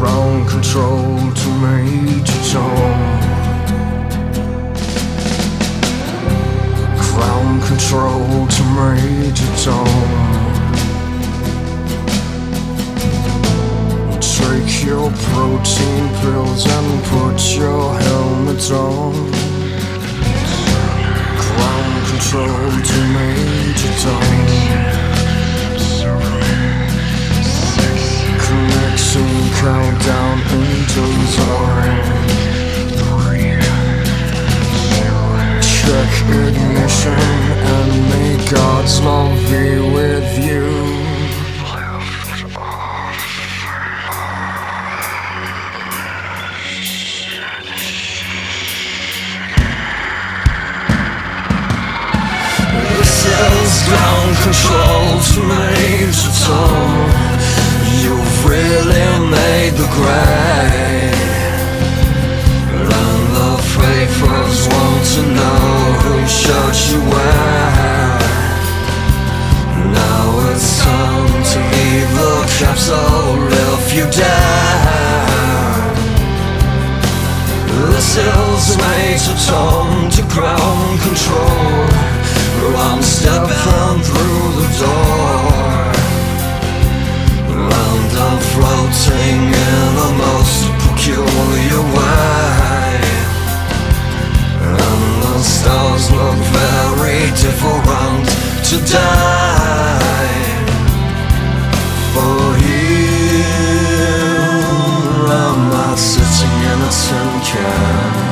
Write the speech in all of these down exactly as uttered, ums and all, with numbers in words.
Ground control to Major Tom. Ground control to Major Tom. Take your protein pills and put your helmet on. Ground control to Major Tom. Connection countdown into zone. Check ignition and may God's love be with you. Ground control to Major Tom. You've really made the grade, and the papers want to know who shot you where. Now it's time to leave the capsule if you dare. This is Major Tom to ground control. I'm stepping through the door, and I'm floating in a most peculiar way, and the stars look very different today. For here am I sitting in a tin can,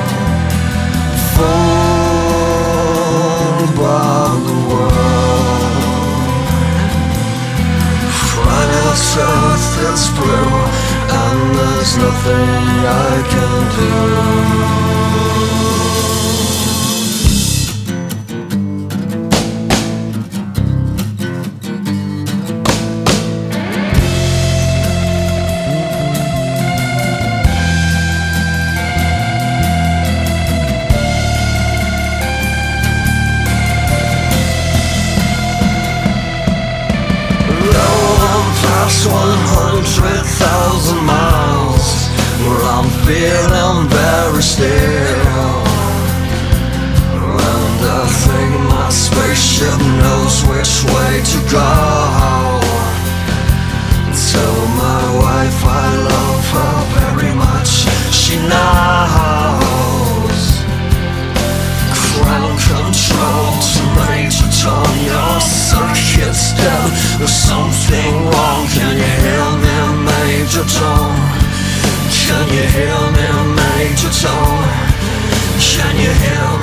by the world. Planet Earth is blue, and there's nothing I can do. one hundred thousand miles, where I'm feeling very still, and I think my spaceship knows which way to go. Tell my wife I love her very much, she knows. Ground control to Major Tom, your circuit's dead, there's something wrong. Can you hear me, Major Tom? Can you hear me, Major Tom? Can you hear me?